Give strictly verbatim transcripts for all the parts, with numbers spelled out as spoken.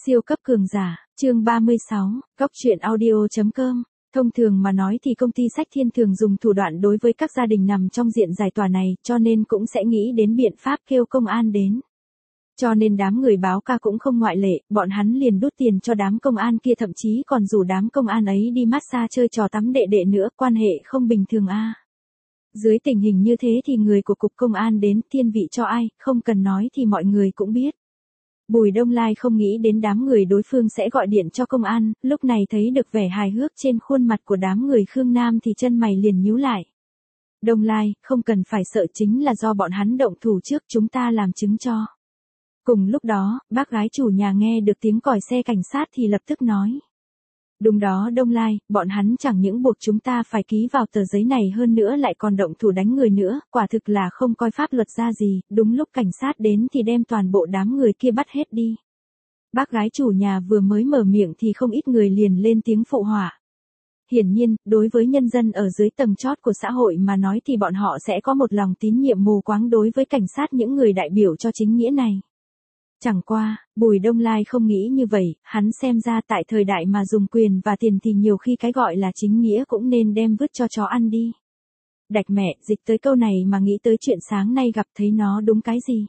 Siêu cấp cường giả, chương ba mươi sáu, góc truyện audio.com. Thông thường mà nói thì công ty sách Thiên thường dùng thủ đoạn đối với các gia đình nằm trong diện giải tỏa này, cho nên cũng sẽ nghĩ đến biện pháp kêu công an đến. Cho nên đám người báo ca cũng không ngoại lệ, bọn hắn liền đút tiền cho đám công an kia, thậm chí còn rủ đám công an ấy đi massage chơi trò tắm đệ đệ nữa, quan hệ không bình thường a. À. Dưới tình hình như thế thì người của cục công an đến, thiên vị cho ai, không cần nói thì mọi người cũng biết. Bùi Đông Lai không nghĩ đến đám người đối phương sẽ gọi điện cho công an, lúc này thấy được vẻ hài hước trên khuôn mặt của đám người Khương Nam thì chân mày liền nhíu lại. Đông Lai, không cần phải sợ, chính là do bọn hắn động thủ trước, chúng ta làm chứng cho. Cùng lúc đó, bác gái chủ nhà nghe được tiếng còi xe cảnh sát thì lập tức nói. Đúng đó Đông Lai, bọn hắn chẳng những buộc chúng ta phải ký vào tờ giấy này, hơn nữa lại còn động thủ đánh người nữa, quả thực là không coi pháp luật ra gì, đúng lúc cảnh sát đến thì đem toàn bộ đám người kia bắt hết đi. Bác gái chủ nhà vừa mới mở miệng thì không ít người liền lên tiếng phụ họa. Hiển nhiên, đối với nhân dân ở dưới tầng chót của xã hội mà nói thì bọn họ sẽ có một lòng tín nhiệm mù quáng đối với cảnh sát, những người đại biểu cho chính nghĩa này. Chẳng qua, Bùi Đông Lai không nghĩ như vậy, hắn xem ra tại thời đại mà dùng quyền và tiền thì nhiều khi cái gọi là chính nghĩa cũng nên đem vứt cho chó ăn đi. Đạch mẹ, dịch tới câu này mà nghĩ tới chuyện sáng nay gặp thấy nó đúng cái gì.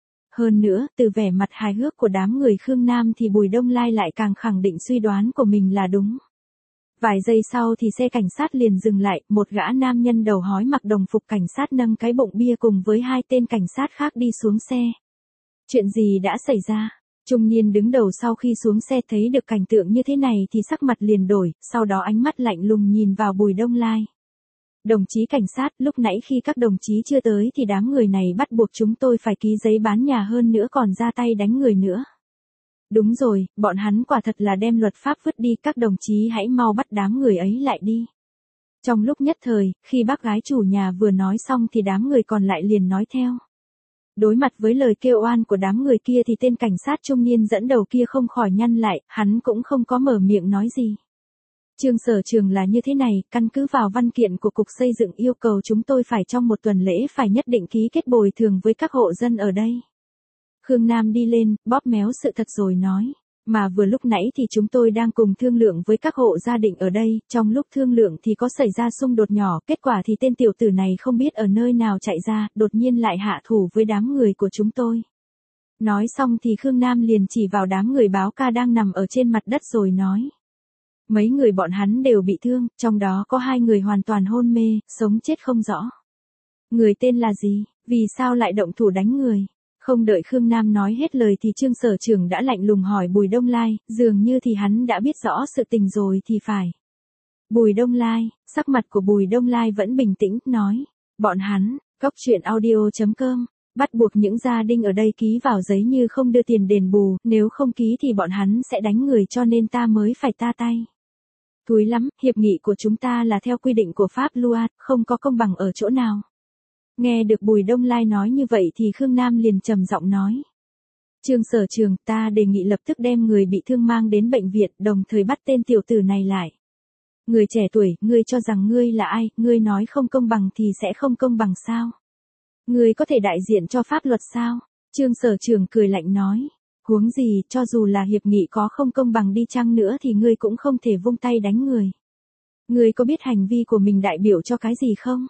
Hơn nữa, từ vẻ mặt hài hước của đám người Khương Nam thì Bùi Đông Lai lại càng khẳng định suy đoán của mình là đúng. Vài giây sau thì xe cảnh sát liền dừng lại, một gã nam nhân đầu hói mặc đồng phục cảnh sát nâng cái bụng bia cùng với hai tên cảnh sát khác đi xuống xe. Chuyện gì đã xảy ra? Trung niên đứng đầu sau khi xuống xe thấy được cảnh tượng như thế này thì sắc mặt liền đổi, sau đó ánh mắt lạnh lùng nhìn vào Bùi Đông Lai. Đồng chí cảnh sát, lúc nãy khi các đồng chí chưa tới thì đám người này bắt buộc chúng tôi phải ký giấy bán nhà, hơn nữa còn ra tay đánh người nữa. Đúng rồi, bọn hắn quả thật là đem luật pháp vứt đi, các đồng chí hãy mau bắt đám người ấy lại đi. Trong lúc nhất thời, khi bác gái chủ nhà vừa nói xong thì đám người còn lại liền nói theo. Đối mặt với lời kêu oan của đám người kia thì tên cảnh sát trung niên dẫn đầu kia không khỏi nhăn lại, hắn cũng không có mở miệng nói gì. Trương Sở Trường là như thế này, căn cứ vào văn kiện của Cục Xây dựng yêu cầu chúng tôi phải trong một tuần lễ phải nhất định ký kết bồi thường với các hộ dân ở đây. Khương Nam đi lên, bóp méo sự thật rồi nói. Mà vừa lúc nãy thì chúng tôi đang cùng thương lượng với các hộ gia đình ở đây, trong lúc thương lượng thì có xảy ra xung đột nhỏ, kết quả thì tên tiểu tử này không biết ở nơi nào chạy ra, đột nhiên lại hạ thủ với đám người của chúng tôi. Nói xong thì Khương Nam liền chỉ vào đám người báo ca đang nằm ở trên mặt đất rồi nói. Mấy người bọn hắn đều bị thương, trong đó có hai người hoàn toàn hôn mê, sống chết không rõ. Người tên là gì, vì sao lại động thủ đánh người? Không đợi Khương Nam nói hết lời thì Trương Sở Trường đã lạnh lùng hỏi Bùi Đông Lai, dường như thì hắn đã biết rõ sự tình rồi thì phải. Bùi Đông Lai, sắc mặt của Bùi Đông Lai vẫn bình tĩnh, nói, bọn hắn, góc truyện audio.com, bắt buộc những gia đình ở đây ký vào giấy như không đưa tiền đền bù, nếu không ký thì bọn hắn sẽ đánh người, cho nên ta mới phải ta tay. Thúi lắm, hiệp nghị của chúng ta là theo quy định của pháp luật, không có công bằng ở chỗ nào. Nghe được Bùi Đông Lai nói như vậy thì Khương Nam liền trầm giọng nói. Trương Sở Trường, ta đề nghị lập tức đem người bị thương mang đến bệnh viện, đồng thời bắt tên tiểu tử này lại. Người trẻ tuổi, ngươi cho rằng ngươi là ai, ngươi nói không công bằng thì sẽ không công bằng sao? Ngươi có thể đại diện cho pháp luật sao? Trương Sở Trường cười lạnh nói. Huống gì, cho dù là hiệp nghị có không công bằng đi chăng nữa thì ngươi cũng không thể vung tay đánh người. Ngươi có biết hành vi của mình đại biểu cho cái gì không?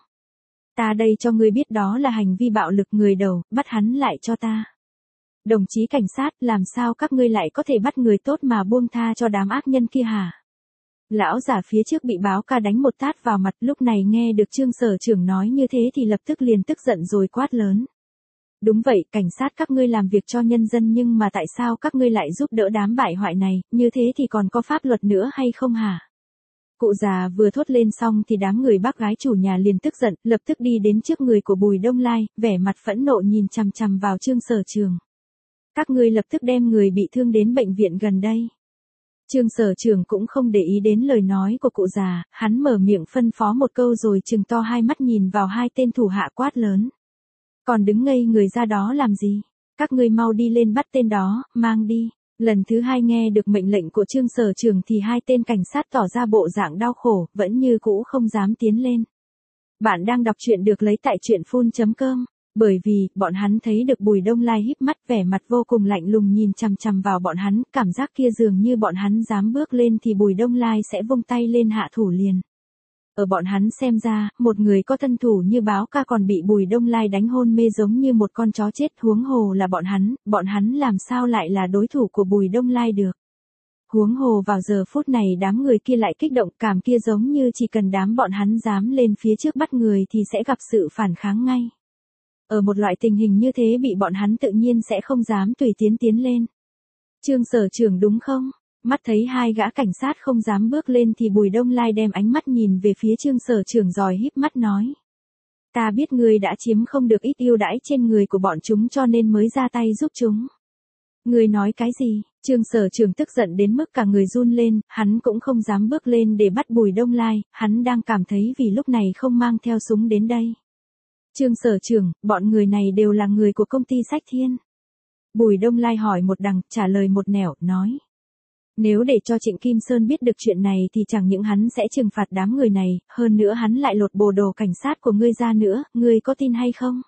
Ta đây cho ngươi biết đó là hành vi bạo lực, người đầu, bắt hắn lại cho ta. Đồng chí cảnh sát, làm sao các ngươi lại có thể bắt người tốt mà buông tha cho đám ác nhân kia hả? Lão giả phía trước bị báo ca đánh một tát vào mặt, lúc này nghe được Trương Sở Trưởng nói như thế thì lập tức liền tức giận rồi quát lớn. Đúng vậy, cảnh sát các ngươi làm việc cho nhân dân, nhưng mà tại sao các ngươi lại giúp đỡ đám bại hoại này, như thế thì còn có pháp luật nữa hay không hả? Cụ già vừa thốt lên xong thì đám người bác gái chủ nhà liền tức giận, lập tức đi đến trước người của Bùi Đông Lai, vẻ mặt phẫn nộ nhìn chằm chằm vào Trương Sở Trường. Các ngươi lập tức đem người bị thương đến bệnh viện gần đây. Trương Sở Trường cũng không để ý đến lời nói của cụ già, hắn mở miệng phân phó một câu rồi trừng to hai mắt nhìn vào hai tên thủ hạ quát lớn. Còn đứng ngây người ra đó làm gì? Các ngươi mau đi lên bắt tên đó, mang đi. Lần thứ hai nghe được mệnh lệnh của Trương Sở Trường thì hai tên cảnh sát tỏ ra bộ dạng đau khổ, vẫn như cũ không dám tiến lên. Bạn đang đọc truyện được lấy tại truyện phun chấm com. Bởi vì, bọn hắn thấy được Bùi Đông Lai híp mắt vẻ mặt vô cùng lạnh lùng nhìn chằm chằm vào bọn hắn, cảm giác kia dường như bọn hắn dám bước lên thì Bùi Đông Lai sẽ vung tay lên hạ thủ liền. Ở bọn hắn xem ra, một người có thân thủ như Báo Ca còn bị Bùi Đông Lai đánh hôn mê giống như một con chó chết, huống hồ là bọn hắn, bọn hắn làm sao lại là đối thủ của Bùi Đông Lai được. Huống hồ vào giờ phút này đám người kia lại kích động, cảm kia giống như chỉ cần đám bọn hắn dám lên phía trước bắt người thì sẽ gặp sự phản kháng ngay. Ở một loại tình hình như thế bị bọn hắn tự nhiên sẽ không dám tùy tiến tiến lên. Trương Sở Trưởng đúng không? Mắt thấy hai gã cảnh sát không dám bước lên thì Bùi Đông Lai đem ánh mắt nhìn về phía Trương Sở Trưởng rồi híp mắt nói. Ta biết ngươi đã chiếm không được ít ưu đãi trên người của bọn chúng cho nên mới ra tay giúp chúng. Ngươi nói cái gì? Trương Sở Trưởng tức giận đến mức cả người run lên, hắn cũng không dám bước lên để bắt Bùi Đông Lai, hắn đang cảm thấy vì lúc này không mang theo súng đến đây. Trương Sở Trưởng, bọn người này đều là người của công ty Sách Thiên. Bùi Đông Lai hỏi một đằng, trả lời một nẻo, nói. Nếu để cho Trịnh Kim Sơn biết được chuyện này thì chẳng những hắn sẽ trừng phạt đám người này, hơn nữa hắn lại lột bộ đồ cảnh sát của ngươi ra nữa, ngươi có tin hay không?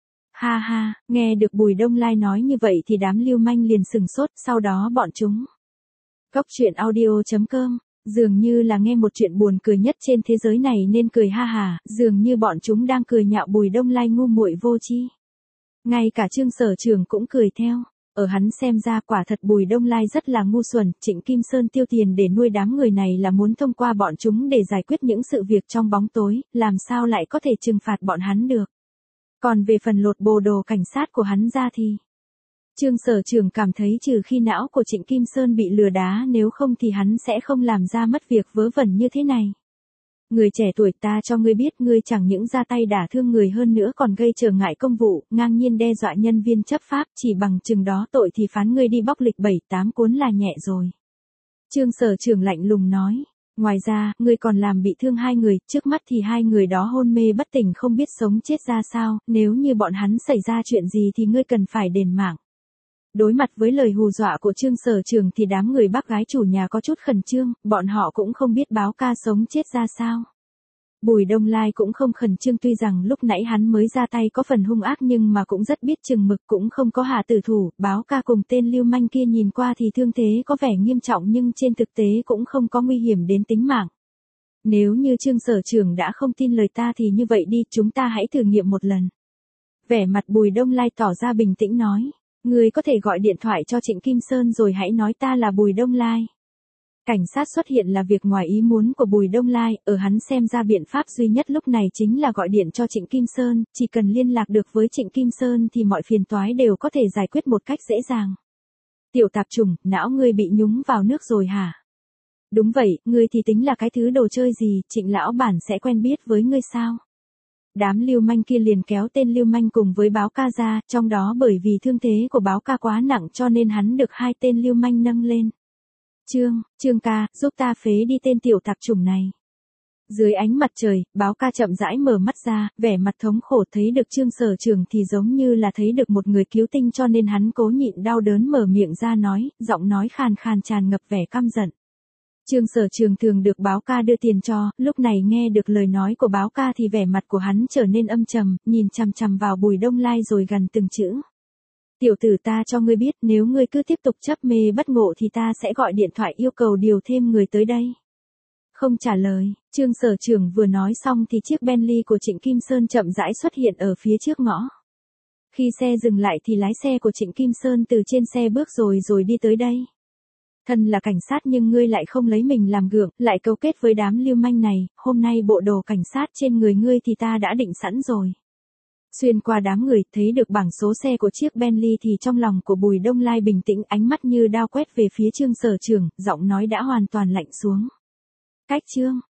Ha ha, nghe được Bùi Đông Lai nói như vậy thì đám lưu manh liền sừng sốt, sau đó bọn chúng. Cóc truyện audio chấm com, dường như là nghe một chuyện buồn cười nhất trên thế giới này nên cười ha hà, dường như bọn chúng đang cười nhạo Bùi Đông Lai ngu muội vô tri. Ngay cả Trương Sở Trưởng cũng cười theo. Ở hắn xem ra quả thật Bùi Đông Lai rất là ngu xuẩn, Trịnh Kim Sơn tiêu tiền để nuôi đám người này là muốn thông qua bọn chúng để giải quyết những sự việc trong bóng tối, làm sao lại có thể trừng phạt bọn hắn được. Còn về phần lột bộ đồ cảnh sát của hắn ra thì... Trương Sở Trưởng cảm thấy trừ khi não của Trịnh Kim Sơn bị lừa đá nếu không thì hắn sẽ không làm ra mất việc vớ vẩn như thế này. Người trẻ tuổi ta cho ngươi biết ngươi chẳng những ra tay đả thương người hơn nữa còn gây trở ngại công vụ, ngang nhiên đe dọa nhân viên chấp pháp, chỉ bằng chừng đó tội thì phán ngươi đi bóc lịch bảy tám cuốn là nhẹ rồi. Trương Sở Trưởng lạnh lùng nói, ngoài ra, ngươi còn làm bị thương hai người, trước mắt thì hai người đó hôn mê bất tỉnh không biết sống chết ra sao, nếu như bọn hắn xảy ra chuyện gì thì ngươi cần phải đền mạng. Đối mặt với lời hù dọa của Trương Sở Trưởng thì đám người bác gái chủ nhà có chút khẩn trương, bọn họ cũng không biết Báo Ca sống chết ra sao. Bùi Đông Lai cũng không khẩn trương tuy rằng lúc nãy hắn mới ra tay có phần hung ác nhưng mà cũng rất biết chừng mực cũng không có hạ tử thủ, Báo Ca cùng tên lưu manh kia nhìn qua thì thương thế có vẻ nghiêm trọng nhưng trên thực tế cũng không có nguy hiểm đến tính mạng. Nếu như Trương Sở Trưởng đã không tin lời ta thì như vậy đi, chúng ta hãy thử nghiệm một lần. Vẻ mặt Bùi Đông Lai tỏ ra bình tĩnh nói. Ngươi có thể gọi điện thoại cho Trịnh Kim Sơn rồi hãy nói ta là Bùi Đông Lai. Cảnh sát xuất hiện là việc ngoài ý muốn của Bùi Đông Lai, ở hắn xem ra biện pháp duy nhất lúc này chính là gọi điện cho Trịnh Kim Sơn, chỉ cần liên lạc được với Trịnh Kim Sơn thì mọi phiền toái đều có thể giải quyết một cách dễ dàng. Tiểu tạp chủng, não ngươi bị nhúng vào nước rồi hả? Đúng vậy, ngươi thì tính là cái thứ đồ chơi gì, Trịnh lão bản sẽ quen biết với ngươi sao? Đám lưu manh kia liền kéo tên lưu manh cùng với Báo Ca ra, trong đó bởi vì thương thế của Báo Ca quá nặng cho nên hắn được hai tên lưu manh nâng lên. Trương, Trương ca, giúp ta phế đi tên tiểu tạp chủng này. Dưới ánh mặt trời, Báo Ca chậm rãi mở mắt ra, vẻ mặt thống khổ thấy được Trương Sở Trưởng thì giống như là thấy được một người cứu tinh cho nên hắn cố nhịn đau đớn mở miệng ra nói, giọng nói khàn khàn tràn ngập vẻ căm giận. Trương Sở Trưởng thường được Báo Ca đưa tiền cho, lúc này nghe được lời nói của Báo Ca thì vẻ mặt của hắn trở nên âm trầm, nhìn chằm chằm vào Bùi Đông Lai rồi gần từng chữ. Tiểu tử ta cho ngươi biết nếu ngươi cứ tiếp tục chấp mê bất ngộ thì ta sẽ gọi điện thoại yêu cầu điều thêm người tới đây. Không trả lời, Trương Sở Trưởng vừa nói xong thì chiếc Bentley của Trịnh Kim Sơn chậm rãi xuất hiện ở phía trước ngõ. Khi xe dừng lại thì lái xe của Trịnh Kim Sơn từ trên xe bước rồi rồi đi tới đây. Thân là cảnh sát nhưng ngươi lại không lấy mình làm gượng, lại cấu kết với đám lưu manh này, hôm nay bộ đồ cảnh sát trên người ngươi thì ta đã định sẵn rồi. Xuyên qua đám người, thấy được bảng số xe của chiếc Bentley thì trong lòng của Bùi Đông Lai bình tĩnh, ánh mắt như đao quét về phía Trương Sở Trưởng, giọng nói đã hoàn toàn lạnh xuống. Cách Trương,